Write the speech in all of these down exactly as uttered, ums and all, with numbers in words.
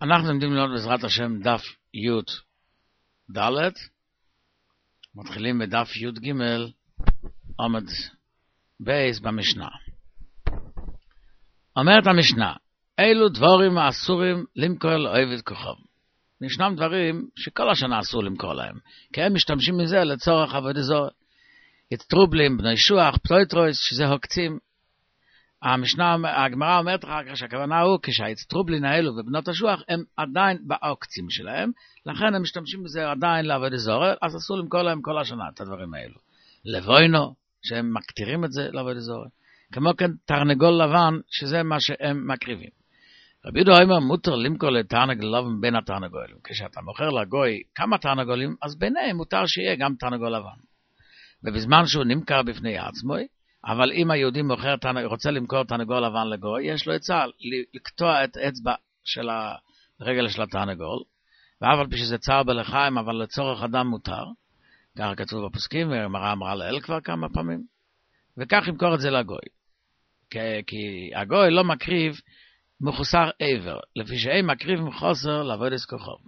אנחנו לומדים ללמוד בעזרת השם דף י' ד', מתחילים בדף י' ג' עמוד בייס במשנה. אומרת המשנה, אילו דבורים האסורים למכור לעבד כוכב. ישנם דברים שכל השנה אסור למכור להם, כי הם משתמשים מזה לצורך עבודה זרה. יתטרובלים, בני שוח, פטויטרויס, שזה הוקצים. המשנה, הגמרא אומרת אחר כך שהכוונה הוא כשהיצטרובלין האלו ובנות השוח הם עדיין בעוקצים שלהם, לכן הם משתמשים בזה עדיין לעבודה זרה, אז אסור למכור להם כל השנה את הדברים האלו. לבוינו, שהם מקטירים את זה לעבודה זרה. כמו כן תרנגול לבן, שזה מה שהם מקריבים. רבי יהודה אומר, מותר למכור לתרנגול לבן בין התרנגולים. כשאתה מוכר לגוי כמה תרנגולים, אז ביניהם מותר שיהיה גם תרנגול לבן. ובזמן שהוא נמכר בפני עצמו, אבל אם היהודי מוכר, רוצה למכור תרנגול לבן לגוי, יש לו עצה לקטוע את אצבע של הרגל של התרנגול, ואף על פי שזה צער בלחיים, אבל לצורך אדם מותר. כך כתוב בפוסקים, והגמרא אמרה לאל כבר כמה פעמים, וכך ימכור את זה לגוי. כי, כי הגוי לא מקריב מחוסר עבר, לפי שאין מקריב מחוסר לעבודת כוכב.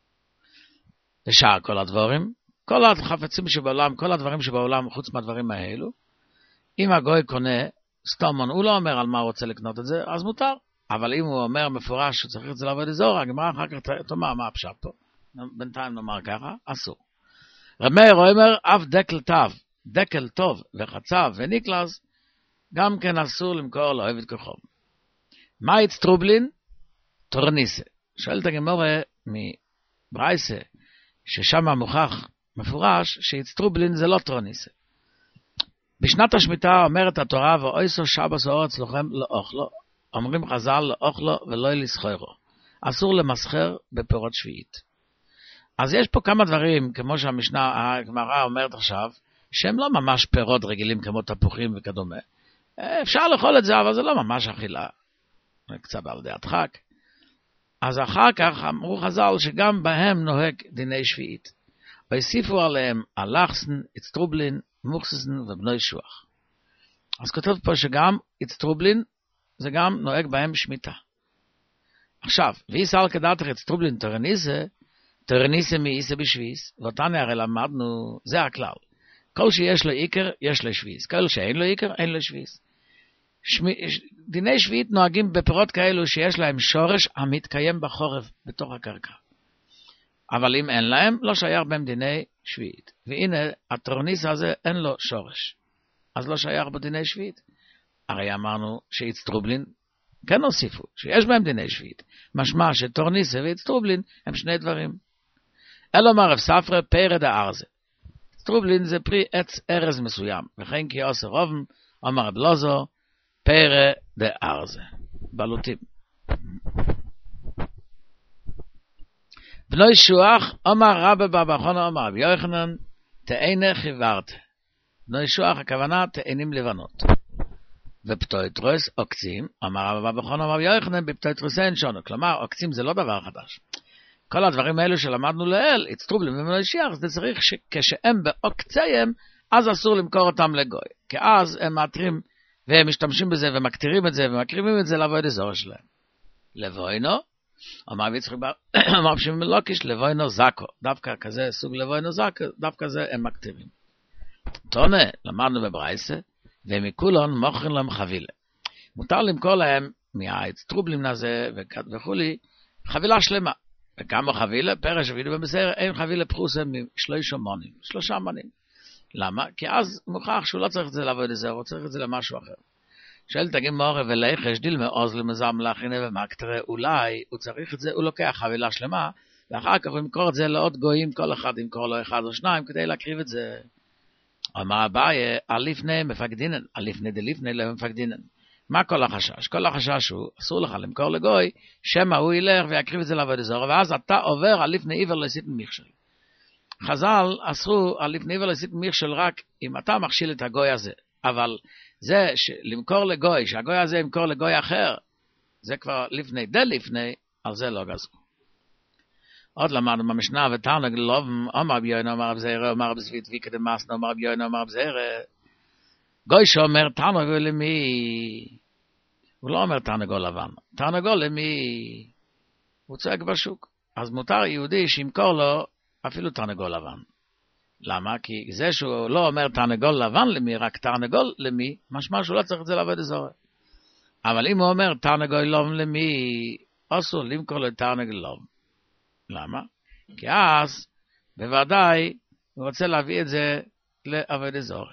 ושאר כל הדברים, כל החפצים שבעולם, כל הדברים שבעולם חוץ מהדברים האלו, אם הגוי קונה סתומון, הוא לא אומר על מה הוא רוצה לקנות את זה, אז מותר. אבל אם הוא אומר מפורש שצריך את זה לעבוד זרה, הגמרא אחר כך תאמר מה הפשט פה. בינתיים נאמר ככה, אסור. רב מאיר אומר, אף דקל טוב, דקל טוב וחצב וניקלס, גם כן אסור למכור לעבד כוכב. מה יצטרובלין? טורניסה. שואלת הגמרא מברייסה, ששם מוכח מפורש, שיצטרובלין זה לא טורניסה. בשנת השמיטה אומרת התורה, ואויסו שבס אורץ לכם לאוכלו, אומרים חז"ל לאוכלו ולא לסחרו. אסור למסחר בפירות שביעית. אז יש פה כמה דברים, כמו שהמשנה, הגמרא אומרת עכשיו, שהם לא ממש פירות רגילים כמו תפוחים וכדומה. אפשר לאכול את זה, אבל זה לא ממש אכילה. קצת על די הדחק. אז אחר כך אמרו חז"ל שגם בהם נוהג דיני שביעית. והוסיפו עליהם אלכסן, יצטרובלין, מוקססן ובני שוח. אז כתוב פה שגם יצטרובלין זה גם נוהג בהם שמיטה. עכשיו, ויסל כדתך יצטרובלין טרניסה, טרניסה מאיסה בשביס, ואותנו הרי למדנו, זה הכלל. כל שיש לו עיקר, יש לו שביס. כל שאין לו עיקר, אין לו שביס. שמי, דיני שביעית נוהגים בפירות כאלו שיש להם שורש המתקיים בחורף בתוך הקרקע. אבל אם אין להם, לא שייך בהם דיני שביעית. והנה, הטורניס הזה אין לו שורש. אז לא שייך בדיני שביעית. הרי אמרנו שיצטרובלין, כן הוסיפו, שיש בהם דיני שביעית. משמע שטורניס ויצטרובלין הם שני דברים. אלו מרב ספרה פרד הארזה. יצטרובלין זה פרי עץ ארז מסוים. וכן כי עושה רובם, אומר רב לוזו, פרד הארזה. בלוטים. בני שוח, אמר רבי בבא חנא, אמר רבי יוחנן, תאנה חיוורת. בני שוח, הכוונה תאנים לבנות. ופטויטרוס, עוקצים, אמר רבי בבא חנא, אמר רבי יוחנן, בפטויטרוס אין שונו. כלומר, עוקצים זה לא דבר חדש. כל הדברים האלו שלמדנו לאל, יצטרובלין ובני שוח, זה צריך שכשהם בעוקציהם, אז אסור למכור אותם לגוי. כי אז הם מאתרים, והם משתמשים בזה, ומקטירים את זה, ומקריבים את זה לעבודה זרה שלהם. לבוינו, אמר ויצחק בר, אמר בשם מלוקיש, לבוינו זקו. דווקא כזה, סוג לבוינו זקו, דווקא זה הם מקטירים. תונה, למדנו בברייסה, ומכולון מוכרים להם חבילה. מותר למכור להם מהיצטרובלין הזה וכולי, חבילה שלמה. וכמה חבילה? פרש ובידו במסער, אין חבילה פרוסה משלושה מונים, שלושה מונים. למה? כי אז מוכח שהוא לא צריך את זה לעבוד את זה, הוא צריך את זה למשהו אחר. שואל תגיד מורה ולחש דיל מעוז למזם להכינה ומקטרה, אולי הוא צריך את זה, הוא לוקח חבילה שלמה, ואחר כך הוא ימכור את זה לעוד גויים, כל אחד ימכור לו אחד או שניים, כדי להקריב את זה. אמר אביי, על לפני מפקדינן, על לפני דלפני לא מפקדינן. מה כל החשש? כל החשש הוא, אסור לך למכור לגוי, שמא הוא ילך ויקריב את זה לעבוד זרה, ואז אתה עובר על לפני עיוור לסיט מכשל. חז"ל אסרו על לפני עיוור לסיט מכשל רק אם אתה מכשיל את הגוי הזה, אבל זה למכור לגוי, שהגוי הזה ימכור לגוי אחר, זה כבר לפני די לפני, על זה לא גזרו. עוד למדנו במשנה, ותרנג לובם, אמר ביונה, אמר בזהרה, אמר בסבית ויקד מסנה, אמר ביונה, אמר בזהרה. גוי שאומר תרנגול למי? הוא לא אומר תרנגול לבן, תרנגול למי? הוא צועק בשוק. אז מותר יהודי שימכור לו אפילו תרנגול לבן. למה? כי זה שהוא לא אומר תרנגול לבן למי, רק תרנגול למי, משמע שהוא לא צריך את זה לעבוד אזורי. אבל אם הוא אומר תרנגול לבן למי, אסור למכור לו תרנגול לבן. למה? כי אז, בוודאי, הוא רוצה להביא את זה לעבוד אזורי.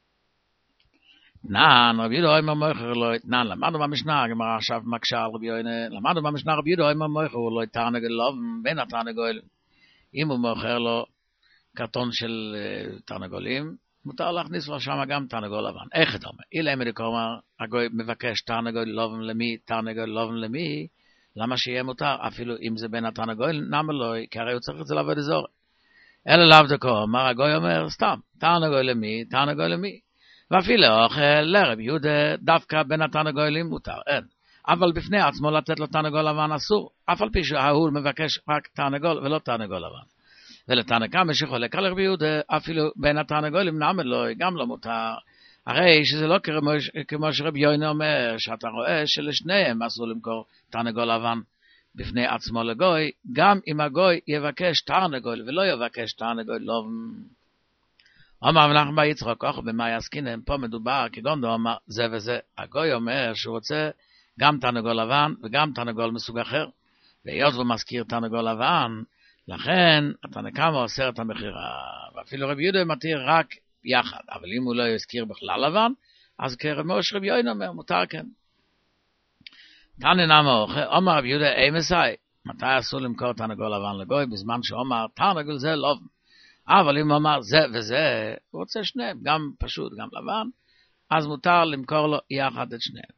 נען, רבי יהודה אומר מויכר לא נען, למדנו במשנה, הגמרא עכשיו מקשה על רבי יהודה, למדנו במשנה רבי יהודה אומר מויכר לא תרנגול לבן בין התרנגול. אם הוא מוכר לו קרטון של uh, תרנגולים, מותר להכניס לו שם גם תרנגול לבן. איך אתה אומר? אילא אם דקאמר, הגוי מבקש תרנגול לבן למי, תרנגול לבן למי, למה שיהיה מותר? אפילו אם זה בין התרנגול, נאמר לו, כי הרי הוא צריך את זה לעבוד אזור. אלא לאו דקאמר, הגוי אומר, סתם, תרנגול למי, תרנגול למי. ואפילו אוכל לרב יהודה, דווקא בין התרנגולים מותר, אין. אבל בפני עצמו לתת לו תרנגול לבן אסור, אף על פי שההוא מבקש רק תרנגול ולא תרנגול לבן. ולתנא קמא שחולק על רבי יהודה, אפילו בין התרנגולים נאמר לו, גם לא מותר. הרי שזה לא כמו, כמו שרבי יהודה אומר, שאתה רואה שלשניהם אסור למכור תרנגול לבן בפני עצמו לגוי, גם אם הגוי יבקש תרנגול ולא יבקש תרנגול לבן. אמר מנחם בר יצחק, ככה במאי עסקינן, פה מדובר כגון דאמר זה וזה. הגוי אומר שהוא רוצה גם תרנגול לבן וגם תרנגול מסוג אחר, והיות הוא מזכיר תרנגול לבן, לכן התנא קמא אוסר את המכירה, ואפילו רבי יהודה מתיר רק יחד, אבל אם הוא לא יזכיר בכלל לבן, אז כמו שרבי יהודה אומר, מותר כן. תנא נמר, אמר רבי יהודה, אי מסי, מתי אסור למכור תרנגול לבן לגוי, בזמן שאומר תרנגול זה לא, אבל אם הוא אמר זה וזה, הוא רוצה שניהם, גם פשוט, גם לבן, אז מותר למכור לו יחד את שניהם.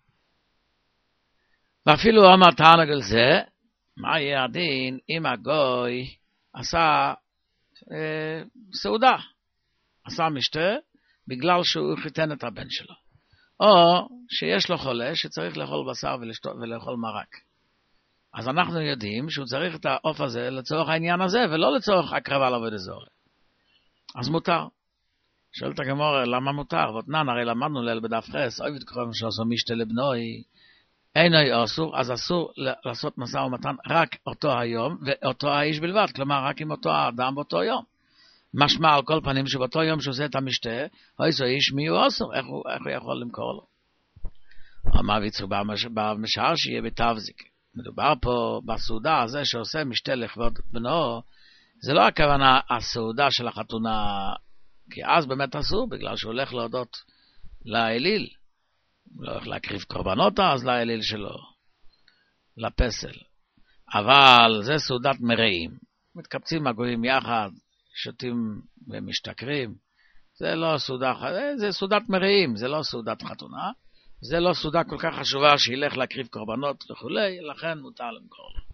ואפילו הוא אמר תרנגול זה, מה יהיה הדין אם הגוי עשה אה, סעודה, עשה משתה בגלל שהוא חיתן את הבן שלו, או שיש לו חולה שצריך לאכול בשר ולשתות, ולאכול מרק. אז אנחנו יודעים שהוא צריך את העוף הזה לצורך העניין הזה ולא לצורך הקרבה לעבוד אזורי. אז מותר. שואלת הגמרא, למה מותר? ותנן, הרי למדנו ליל בדף חס, אוי ותקרוב שעשו משתה לבנוי, אינו אסור, אז אסור לעשות משא ומתן רק אותו היום ואותו האיש בלבד, כלומר רק עם אותו האדם באותו יום. משמע על כל פנים שבאותו יום שעושה את המשתה, איזו איש מי הוא אסור, איך הוא, איך הוא יכול למכור לו? אמר ויצחק במשער שיהיה בתבזיק. מדובר פה בסעודה הזה שעושה משתה לכבוד בנו, זה לא הכוונה הסעודה של החתונה, כי אז באמת אסור, בגלל שהוא הולך להודות לאליל. הוא לא הולך להקריב קורבנות אז לאליל שלו, לפסל. אבל זה סעודת מרעים. מתקבצים הגויים יחד, שותים ומשתכרים. זה לא סעודה, זה סעודת מרעים, זה לא סעודת חתונה. זה לא סעודה כל כך חשובה שילך להקריב קורבנות וכולי, לכן מותר למכור לו.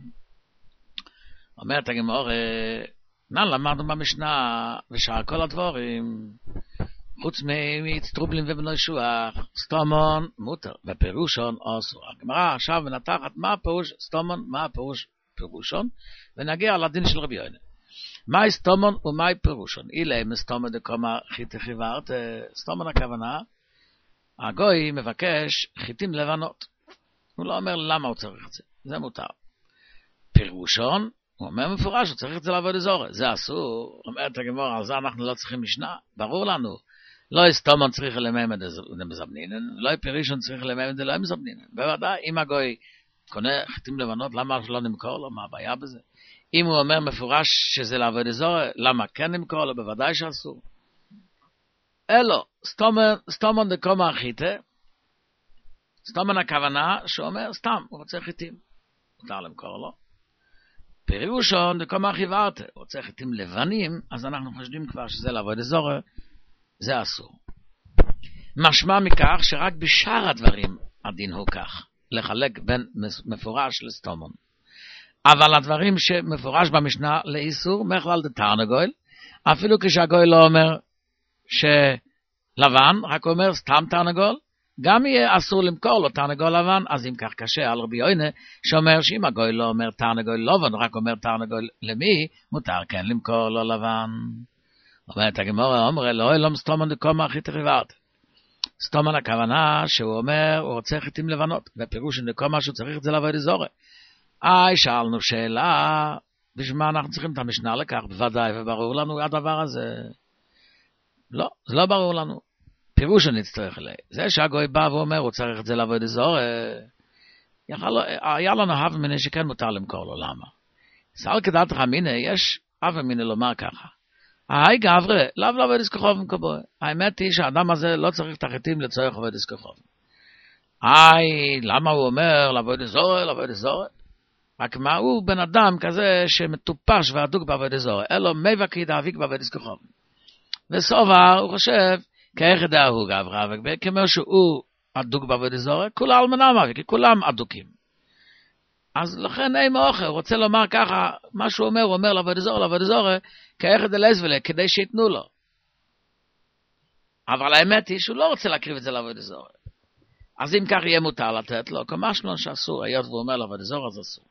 אומרת הגמרא, נא למדנו במשנה, ושאר כל הדבורים, חוץ מצטרובלין ובני שוח, סתומון מותר, ופירושון אסור. הגמרא עכשיו מנתחת מה הפירוש סתומון, מה הפירוש פירושון, ונגיע לדין של רבי יהודה. מהי סתומון ומהי פירושון? אילה מסתומון דקומא חיתי חיוורת, סתומון הכוונה, הגוי מבקש חיתים לבנות. הוא לא אומר למה הוא צריך את זה, זה מותר. פירושון, הוא אומר מפורש, הוא צריך את זה לעבוד אזור, זה אסור. אומרת הגמרא, על זה אנחנו לא צריכים משנה, ברור לנו. לא סתומון צריך לממד למזבנינן, לא פירושון צריך לממד לא מזבנינן. בוודאי, אם הגוי קונה חיתים לבנות, למה לא נמכור לו? מה הבעיה בזה? אם הוא אומר מפורש שזה לעבוד אזור, למה כן נמכור לו? בוודאי שאסור. אלו, סתומון דקומא חיתה, סתומון הכוונה שאומר סתם, הוא רוצה חיתים, מותר למכור לו. פירושון דקומא חיוורת, הוא רוצה חיתים לבנים, אז אנחנו חושבים כבר שזה לעבוד אזור, זה אסור. משמע מכך שרק בשאר הדברים הדין הוא כך, לחלק בין מפורש לסתומון. אבל הדברים שמפורש במשנה לאיסור, מכלל דתרנגול, אפילו כשהגוי לא אומר שלבן, רק אומר סתם תרנגול, גם יהיה אסור למכור לו תרנגול לבן, אז אם כך קשה על רבי יהודה, שאומר שאם הגוי לא אומר תרנגול לבן, רק אומר תרנגול למי, מותר כן למכור לו לבן. אומרת הגמרא, אומר לא, לא סתומון דקומא חיתי חיוורת. סתומון הכוונה שהוא אומר, הוא רוצה חיתים לבנות, ופירוש דקומא שהוא צריך את זה לעבוד אזור. אה, שאלנו שאלה, בשביל מה אנחנו צריכים את המשנה לכך? בוודאי, וברור לנו הדבר הזה. לא, זה לא ברור לנו. פירוש שנצטרך אליי. זה שהגוי בא ואומר, הוא צריך את זה לעבוד אזור, היה לנו הווה מיני שכן מותר למכור לו, למה? סל כדעת חמיני, יש הווה מיני לומר ככה. היי גברי, לאו לא עבוד אסכחוב מקבוי. האמת היא שהאדם הזה לא צריך תחיתים לצורך עבוד אסכחוב. היי, למה הוא אומר לעבוד אזור, לעבוד אזור? רק מה הוא בן אדם כזה שמטופש ועדוק בעבוד אזור, אלו מבקי דאביק בעבוד אסכחוב. וסובר, הוא חושב, כאיך ידע הוא גברה, וכמו שהוא עדוק בעבוד אזור, כולה אלמנה מוות, כי כולם עדוקים. אז לכן אין מאוחר, הוא רוצה לומר ככה, מה שהוא אומר, הוא אומר לעבוד אזור, לעבוד אזור, כאיך ידע לסבלה, כדי שיתנו לו. אבל האמת היא שהוא לא רוצה להקריב את זה לעבוד אזור. אז אם כך יהיה מותר לתת לו, כמשמעון שאסור, היות והוא אומר לעבוד אזור, אז אסור.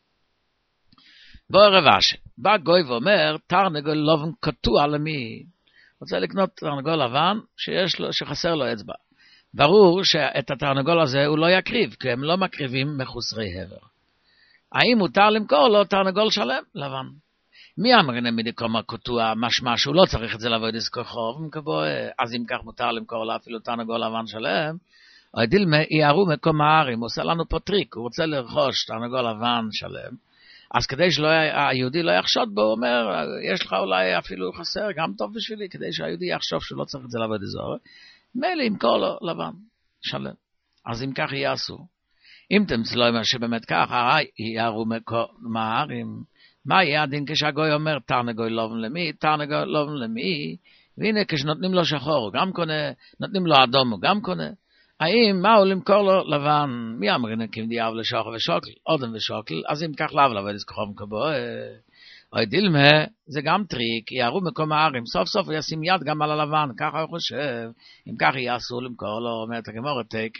בוא רבש, בא גוי ואומר, תרנגול לבן קטוע למי? רוצה לקנות תרנגול לבן שיש לו, שחסר לו אצבע. ברור שאת התרנגול הזה הוא לא יקריב, כי הם לא מקריבים מחוסרי הבר. האם מותר למכור לו תרנגול שלם לבן? מי אמרנה מדקומה קטוע, משמע שהוא לא צריך את זה לעבוד אסכחוב, אז אם כך מותר למכור לו אפילו תרנגול לבן שלם, או דילמה יערו מקום הערים, הוא עושה לנו פה טריק, הוא רוצה לרכוש תרנגול לבן שלם, אז כדי שהיהודי לא יחשוד בו, הוא אומר, יש לך אולי אפילו חסר, גם טוב בשבילי, כדי שהיהודי יחשוב שהוא לא צריך את זה לעבוד אזור, מילא ימכור לו לבן שלם. אז אם כך יעשו. אם תמצא לו שבאמת ככה, יערו מקום הערים, מה יהיה הדין כשהגוי אומר, תרנגול לבן למי, תרנגול לבן למי, והנה כשנותנים לו שחור, הוא גם קונה, נותנים לו אדום, הוא גם קונה. האם מה הוא למכור לו לבן? מי אמרנו כי דיאב לשוחר ושוקל, אודם ושוקל, אז אם כך לאו לעבוד אסכחוב מקבוי. אוי דילמה, זה גם טריק, יערו מקום הערים, סוף סוף הוא ישים יד גם על הלבן, ככה הוא חושב, אם כך יהיה אסור למכור לו, אומרת הגמרא תק.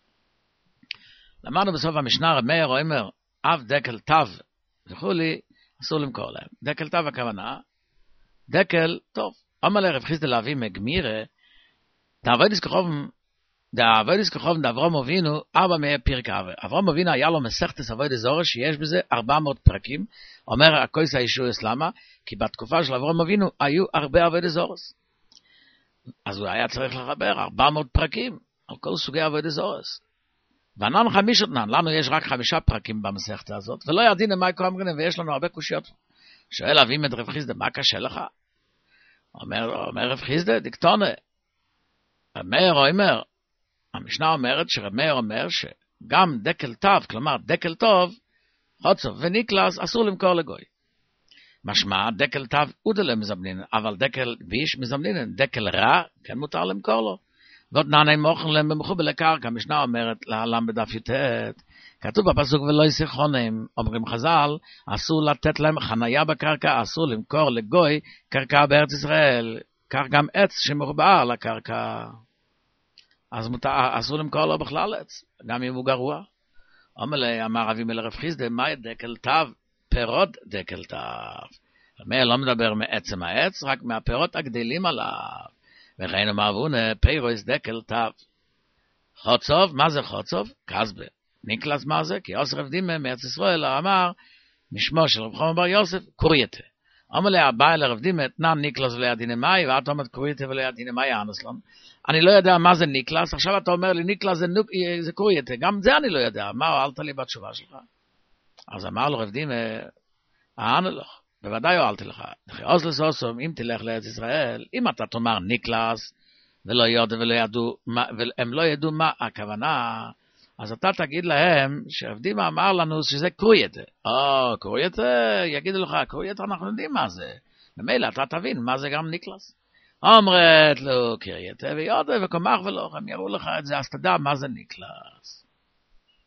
למדנו בסוף המשנה, רב מאיר אומר, אב דקל תו וכולי, אסור למכור להם. דקל תו הכוונה, דקל טוב. אומר לרב חיסדא להביא מגמירה, תעבוד אסכחוב דעבוד אסכחוב דאברהם אבינו, ארבע מאה פרק אבה. אברהם אבינו היה לו מסכתס עבוד אזור שיש בזה ארבע מאות פרקים. אומר הקויס הישוס למה? כי בתקופה של אברהם אבינו היו הרבה עבוד אזורס. אז הוא היה צריך לחבר ארבע מאות פרקים על כל סוגי עבוד אזורס. וענן חמישות נן, לנו יש רק חמישה פרקים במסכת הזאת, ולא ידענו מה יקרה אמרנו, ויש לנו הרבה קושיות. שואל אבים את רב חיסדא, מה קשה לך? אומר, אומר רב חיסדא, דקטונה. אומר, אומר, המשנה אומרת שרב מאיר אומר שגם דקל טוב, כלומר דקל טוב, חוצוב וניקלס אסור למכור לגוי. משמע דקל טוב אודלה מזמנין, אבל דקל ביש מזמנין, דקל רע כן מותר למכור לו. ועוד נעני מוכן להם במחובל לקרקע, המשנה אומרת להלם בדף יתת, כתוב בפסוק ולא יסיכונים, אומרים חז"ל, אסור לתת להם חנייה בקרקע, אסור למכור לגוי קרקע בארץ ישראל, כך גם עץ שמחובר לקרקע. אז מותר, אסור למכור לו בכלל עץ, גם אם הוא גרוע. אומר לי, אמר רבי מלרב חיסדא, מה דקל תו? פירות דקל תו. המאה לא מדבר מעצם העץ, רק מהפירות הגדלים עליו. וכן אמר אבונה, פירוס דקל תו. חוצוב, מה זה חוצוב? כסבה. ניקלס מה זה? כי עושר רבדימה מארץ ישראל אמר, משמו של רב חיים בר יוסף, קורייתה. אומר לי, הבא אל הרבדימה, תנן ניקלס ולידינמאי, ואת אומרת קורייתה ולידינמאי אנסלון. אני לא יודע מה זה ניקלס, עכשיו אתה אומר לי ניקלס זה, נוק, זה קורייתה, גם זה אני לא יודע, מה הועלת לי בתשובה שלך? אז אמר לו רבדימה, אענה לך, בוודאי הועלתי לך, אז לסוסום, אם תלך לארץ ישראל, אם אתה תאמר ניקלס, ולא יודע ולא ידעו, והם לא ידעו מה הכוונה, אז אתה תגיד להם, שרבדימה אמר לנו שזה קורייתה. או, קורייתה, יגידו לך, קורייתה אנחנו יודעים מה זה. במילא אתה תבין מה זה גם ניקלס. אומרת לו, קורייתה ויודה וקומח ולא, הם יראו לך את זה, אז תדע מה זה ניקלס.